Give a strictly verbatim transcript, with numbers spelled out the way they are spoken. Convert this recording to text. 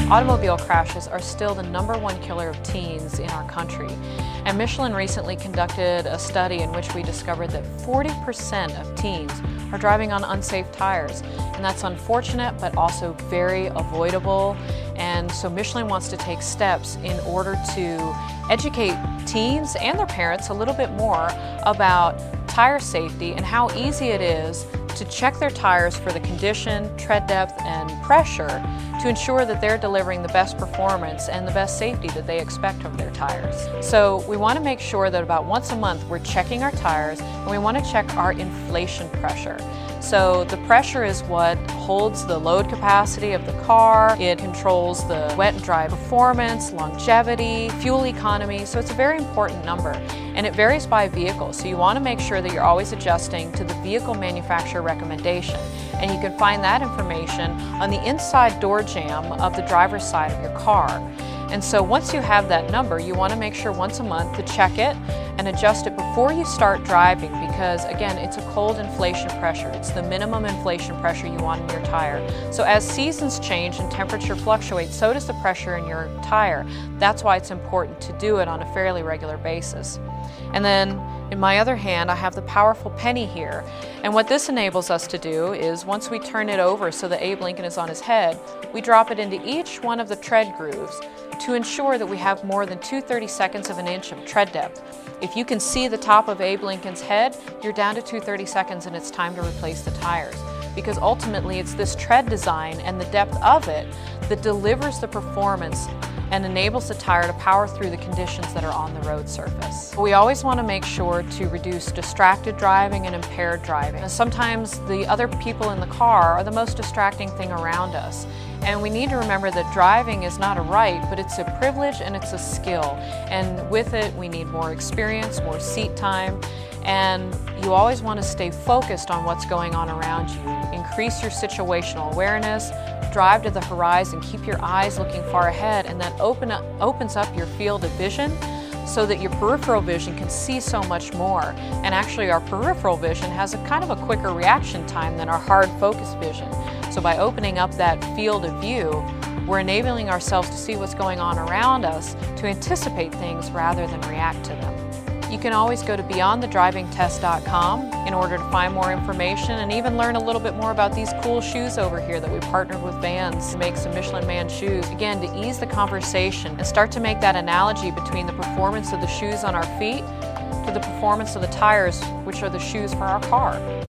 Automobile crashes are still the number one killer of teens in our country. And Michelin recently conducted a study in which we discovered that forty percent of teens are driving on unsafe tires. And that's unfortunate, but also very avoidable. And so Michelin wants to take steps in order to educate teens and their parents a little bit more about tire safety and how easy it is to check their tires for the condition, tread depth, and pressure to ensure that they're delivering the best performance and the best safety that they expect of their tires. So we want to make sure that about once a month we're checking our tires, and we want to check our inflation pressure. So the pressure is what holds the load capacity of the car. It controls the wet and dry performance, longevity, fuel economy. So it's a very important number, and it varies by vehicle. So you want to make sure that you're always adjusting to the vehicle manufacturer recommendation. And you can find that information on the inside door jamb of the driver's side of your car. And so once you have that number, you want to make sure once a month to check it and adjust it before you start driving, because again, it's a cold inflation pressure. It's the minimum inflation pressure you want in your tire. So as seasons change and temperature fluctuates, so does the pressure in your tire. That's why it's important to do it on a fairly regular basis. And then in my other hand, I have the powerful penny here. And what this enables us to do is once we turn it over so that Abe Lincoln is on his head, we drop it into each one of the tread grooves to ensure that we have more than two thirty-seconds of an inch of tread depth. If you can see the top of Abe Lincoln's head, you're down to two thirty-seconds and it's time to replace the tires. Because ultimately it's this tread design and the depth of it that delivers the performance and enables the tire to power through the conditions that are on the road surface. We always want to make sure to reduce distracted driving and impaired driving. And sometimes the other people in the car are the most distracting thing around us. And we need to remember that driving is not a right, but it's a privilege and it's a skill. And with it, we need more experience, more seat time, and you always want to stay focused on what's going on around you. Increase your situational awareness, drive to the horizon, keep your eyes looking far ahead, and that open up, opens up your field of vision so that your peripheral vision can see so much more. And actually our peripheral vision has a kind of a quicker reaction time than our hard focus vision. So by opening up that field of view, we're enabling ourselves to see what's going on around us, to anticipate things rather than react to them. You can always go to beyond the driving test dot com in order to find more information and even learn a little bit more about these cool shoes over here that we partnered with Vans to make some Michelin Man shoes. Again, to ease the conversation and start to make that analogy between the performance of the shoes on our feet to the performance of the tires, which are the shoes for our car.